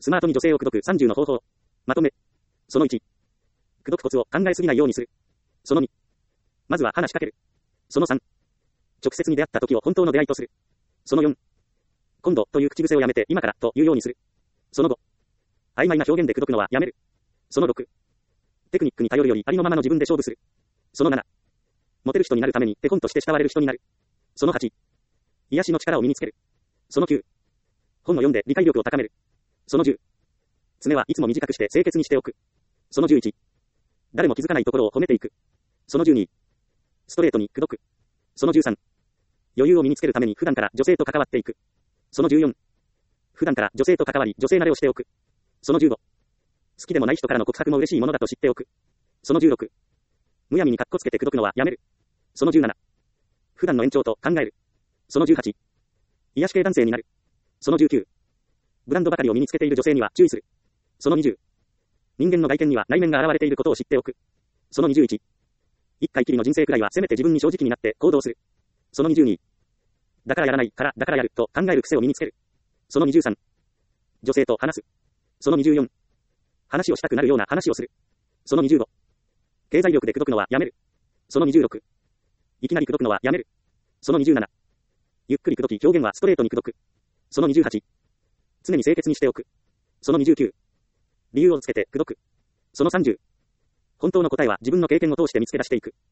スマートに女性を口説く30の方法。まとめ。その1。口説くコツを考えすぎないようにする。その2。まずは話しかける。その3。直接に出会った時を本当の出会いとする。その4。今度という口癖をやめて今からというようにする。その5。曖昧な表現で口説くのはやめる。その6。テクニックに頼るよりありのままの自分で勝負する。その7。モテる人になるために手本として慕われる人になる。その8。癒しの力を身につける。その9。本を読んで理解力を高める。その10。爪はいつも短くして清潔にしておく。その11。誰も気づかないところを褒めていく。その12。ストレートに口説く。その13。余裕を身につけるために普段から女性と関わっていく。その14。普段から女性と関わり女性慣れをしておく。その15。好きでもない人からの告白も嬉しいものだと知っておく。その16。むやみにカッコつけて口説くのはやめる。その17。普段の延長と考える。その18。癒し系男性になる。その19。ブランドばかりを身につけている女性には注意する。その20。人間の外見には内面が現れていることを知っておく。その21。一回きりの人生くらいはせめて自分に正直になって行動する。その22。だからやらないからだからやると考える癖を身につける。その23。女性と話す。その24。話をしたくなるような話をする。その25。経済力で口説くのはやめる。その26。いきなり口説くのはやめる。その27。ゆっくり口説き表現はストレートに口説く。その28。常に清潔にしておく。その29。理由をつけて口説く。その30。本当の答えは自分の経験を通して見つけ出していく。